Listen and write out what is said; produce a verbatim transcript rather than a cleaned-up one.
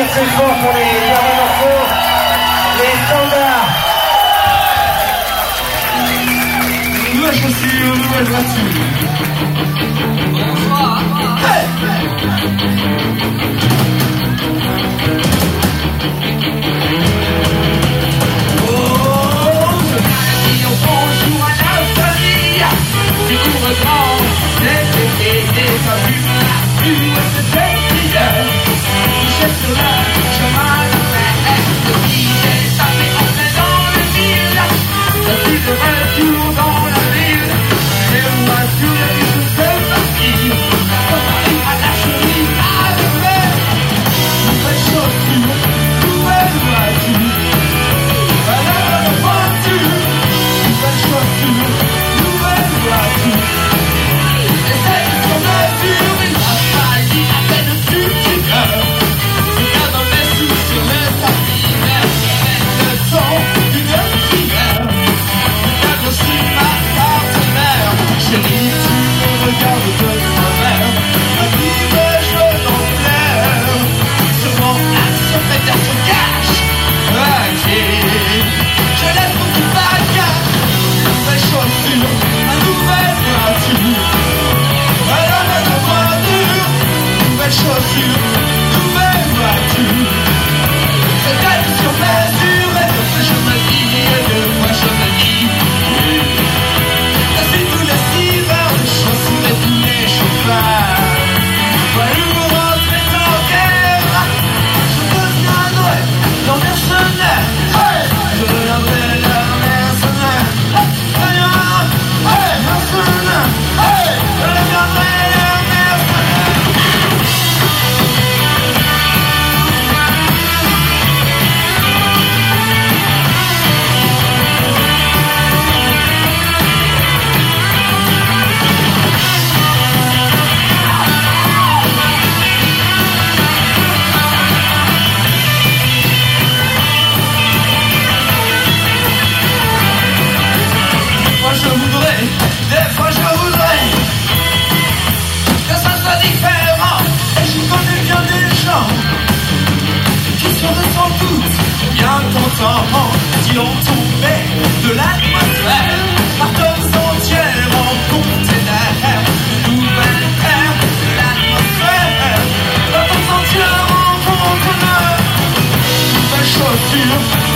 très fort pour les derniers morceaux, les standards. Nouvelle chaussure, nouvelle voiture. Bonsoir. Hey. Oh, je dis au bonjour à la famille. Si vous reprend, c'est l'été, ça pue, plus c'est cette qui cherche le chemin de fer. Le billet tapé en plein dans le mille. Ça pue de retour dans la ville. Et moi sur la vie je fais partie. Comme Paris à la chemise à la mer. Nouvelle chaussure, nouvelle voiture. Voilà la voiture. Nouvelle chaussure, nouvelle voiture. Et c'est sur mesure, il m'a failli à peine sur du cœur. Regarde dans mes sous sur le tapis vert. Le son d'une prière. Regarde aussi ma partenaire. Chérie, tu me regardes de travers. Ma vie me jaune en l'air. Sûrement action fait se cache. Ok, je laisse mon petit bagage. Nouvelle chaussure, ma nouvelle voiture. Voilà ma voiture. Nouvelle chaussure, nouvelle voiture. C'est elle sur mesure. Et de ce je me dis, et de moi je me dis. C'est tous les six heures de chaussures et tous les chauffeurs. Voilà où vous rentrez en guerre. Je deviendrai leur mercenaire. Hey, je deviendrai leur mercenaire. D'ailleurs, hey, mercenaire. Hey, je deviendrai leur mercenaire. Moi je voudrais, des fois je voudrais que ça soit différent. Et je connais bien des gens qui seraient sans doute bien contents si l'on tombait de l'atmosphère par tonnes entières en container. Nouvelle ère de l'atmosphère par tonnes entières en conteneur. Nouvelle chaussure,